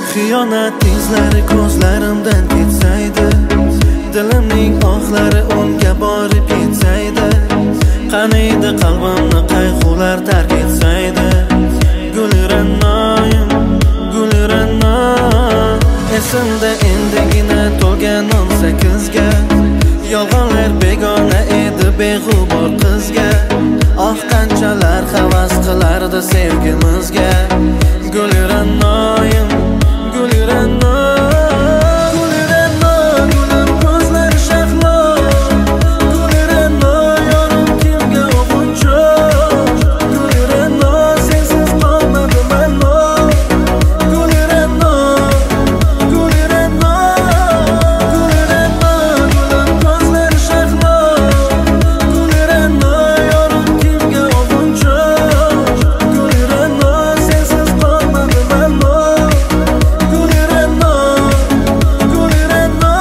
Xiyonat izlari ko'zlarimdan ketsaydi, dilimning ohlari unga borib yetsaydi, qani edi qalbimni qayg'ular tark etsaydi. Gulranoyim, Gulrano, esimda endigina to'lgan 18ga. Yolg'onlar begona edi beg'ubor qizga. Oh, qanchalar havas qilardi sevgimizga. Gulranoyim, Gulrano, Gulrano, gulim ko'zlari shahlo. Gulrano, yorim kimga o'quncho. Gulrano, sensiz qolmadim ammo. Gulrano, Gulrano, Gulrano, gulim ko'zlari shahlo. Gulrano, yorim kimga o'quncho. Gulrano, sensiz qolmadim ammo. Gulrano, Gulrano.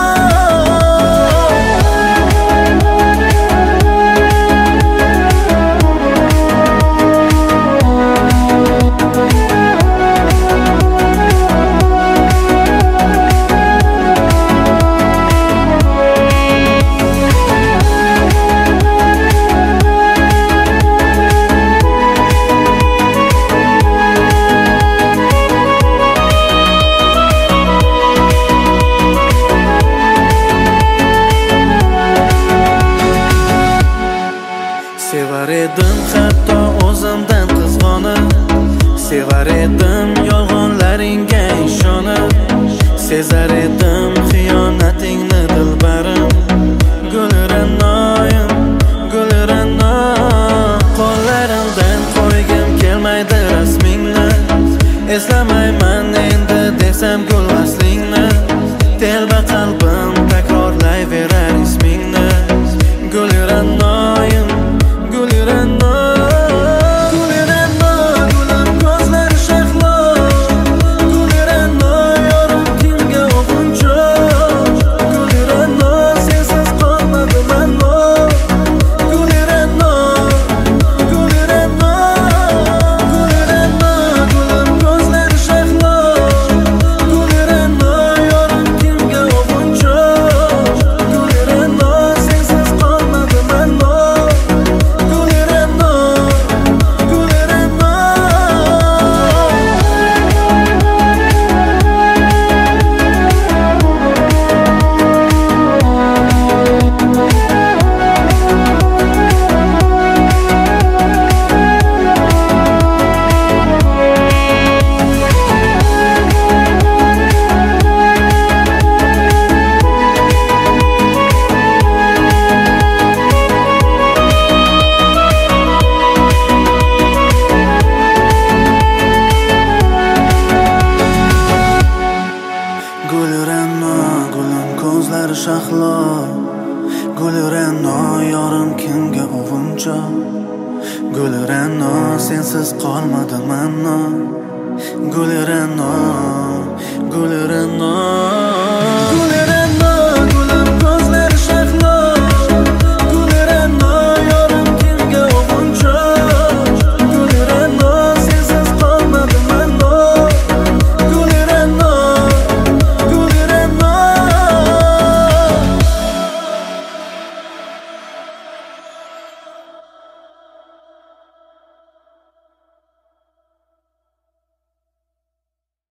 Sevar edim hatto o'zimdan qizg'onib, sevar edim yolg'onlaringga ishonib, sezar edim xiyonatingni dilbarim. Gulranoyim, Gulrano, qo'llarimdan qo'ygim kelmaydi rasmingni, eslamayman endi desam gul aslingni, telba qalbim takrorlayverar ismingni. Gulranoyim, Gulrano, Gulrano, gulim ko'zlari shahlo. Gulrano, yorim kimga o'quncho. Gulrano, sensiz qolmadim ammo. Gulrano, Gulrano, Gulrano, gulim ko'zlari shahlo. Gulrano, yorim kimga o'quncho. Gulrano, sensiz qolmadim ammo. Gulrano, Gulrano. Gulrano, gulim ko'zlari shahlo. Gulrano, yorim kimga o'g'uncho. Gulrano, sensiz qolmadim ammo. Gulrano,